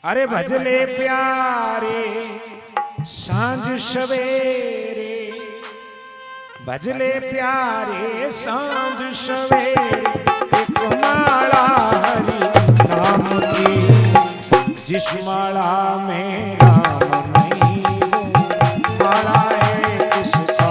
अरे भजले प्यारे सांझ सवेरे, भजले प्यारे सांझ सवेरे, एक माला हरि नाम की, जिस माला में राम नहीं वो माला है किसका।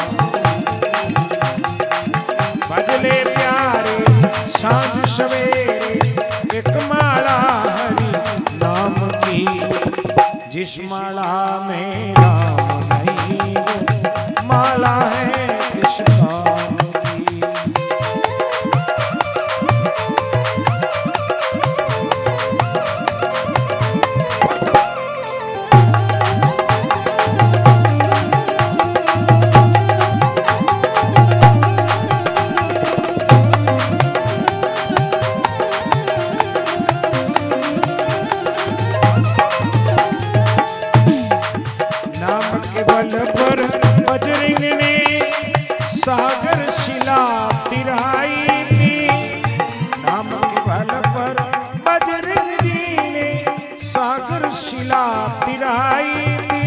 भजले प्यारे सांझ सवेरे, एक माला हरि नाम की, जिस माला में राम नहीं वो माला है किस काम की। बजरंग ने सागर शिला तिराई थी, नाम के बल पर बजरंग जी ने सागर शिला तिराई थी।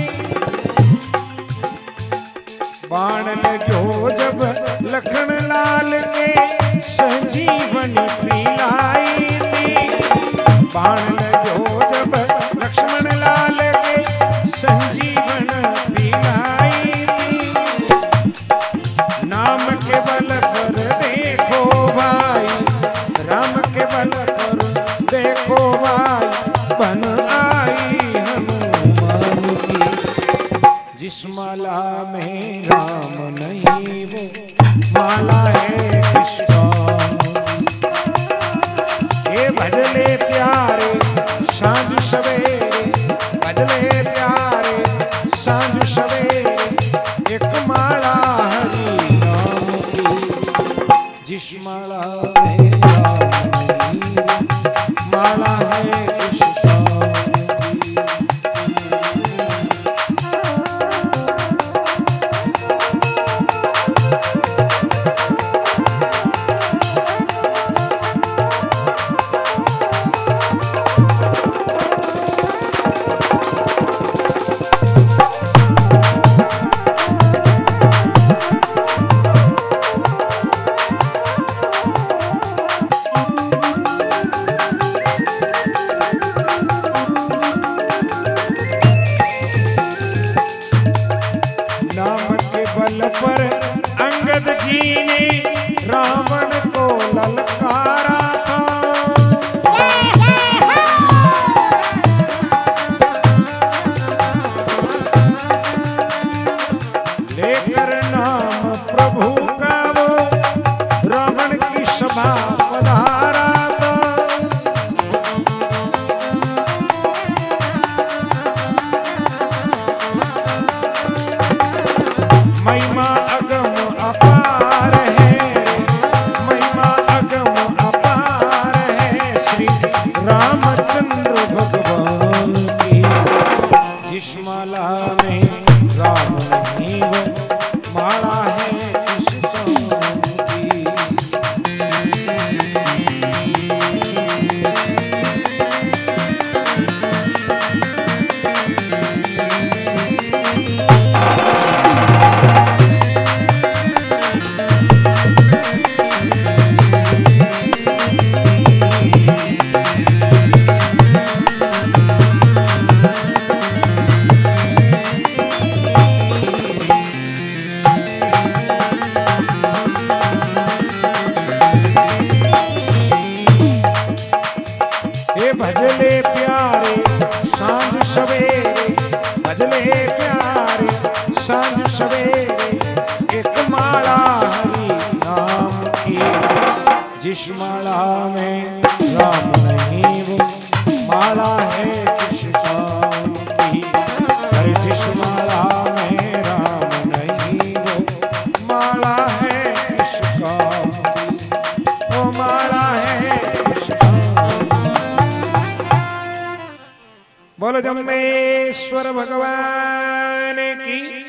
बाण लगो जब लखन लाल के संजीवनी पिलाई थी, बाण लगो जब लक्ष्मण लाल के संजीवन पिलाई थी। नाम के बल पर देखो भाई, राम के बल पर देखो भाई, बन आई हनुमान की, जिस माला में राम नहीं वो माला है किस काम। ये भजले प्यारे सांझ सवेरे, भजले प्यारे सांझ सवेरे, एक माला हरि नाम की, जिस माला में राम नहीं माला है किस काम की। पर अंगद जी ने रावण को ललकारा था, लेकर नाम प्रभु का वो रावण की सभा पधारा था। महिमा अगम अपार है, महिमा अगम अपार है, श्री रामचंद्र भगवान की, जिस माला में राम नहीं वो माला है किस काम की। भजले प्यारे सांझ सवेरे, भजले प्यारे सांझ सवेरे, एक माला हरि नाम की, जिस माला में राम नहीं वो माला है किस काम की। अरे जिस माला में राम नहीं वो माला है किस काम की, वो माला है किस काम की। बोलो जम्बेश्वर भगवान की।